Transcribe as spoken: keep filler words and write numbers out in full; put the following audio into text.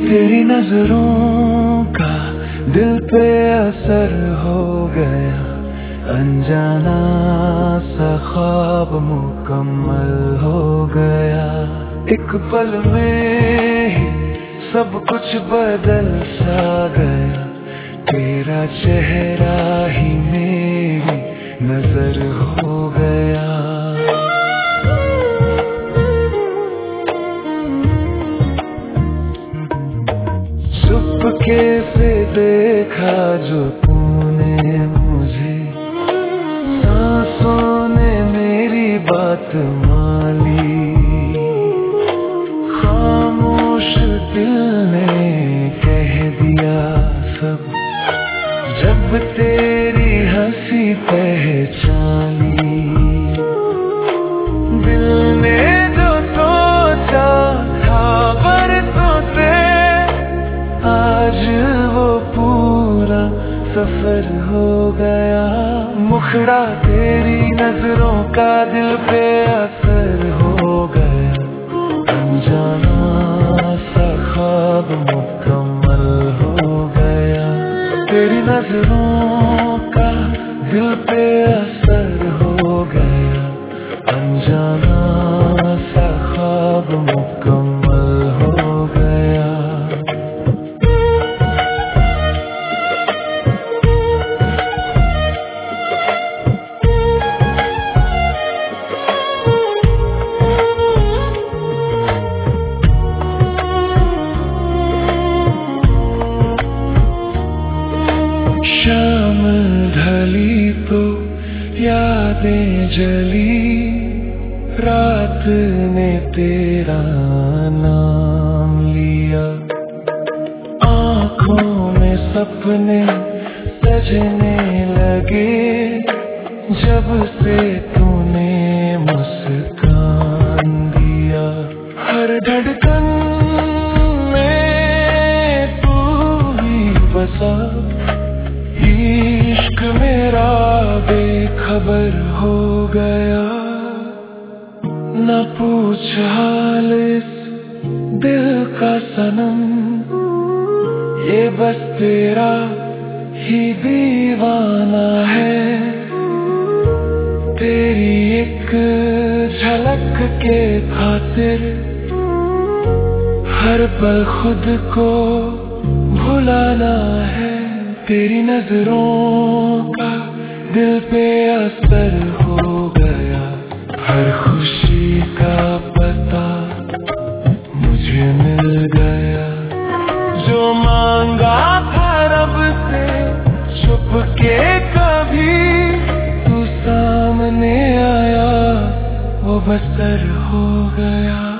तेरी नजरों का दिल पे असर हो गया, अनजाना सा ख्वाब मुकम्मल हो गया। एक पल में ही सब कुछ बदल सा गया, तेरा चेहरा ही मेरी नजर हो गया। चुपके से देखा जो तूने मुझे, सांसों ने मेरी बात मान ली, खामोश दिल ने कह दिया सब, जब तेरी हंसी पहचान ली। दिल ने जो सोचा था बरसों से, आज वो पूरा सफर हो गया। मुखड़ा तेरी नजरों का दिल पे असर हो गया, अनजाना सा ख्वाब मुकम्मल हो गया। तेरी नजरों का दिल पे असर हो गया, अनजाना सा ख्वाब मुकम्मल हो गया। शाम ढली तो यादें जली, रात ने तेरा नाम लिया, आँखों में सपने सजने लगे, जब से तूने मुस्कान दिया। हर धड़कन में तू ही बसा, इश्क मेरा बेखबर हो गया। न पूछ हाल इस दिल का सनम, ये बस तेरा ही दीवाना है। तेरी एक झलक के खातिर हर पल खुद को भुलाना है। तेरी नजरों का दिल पे असर हो गया, हर खुशी का पता मुझे मिल गया। जो मांगा था रब से छुप के कभी, तू सामने आया वो बसर हो गया।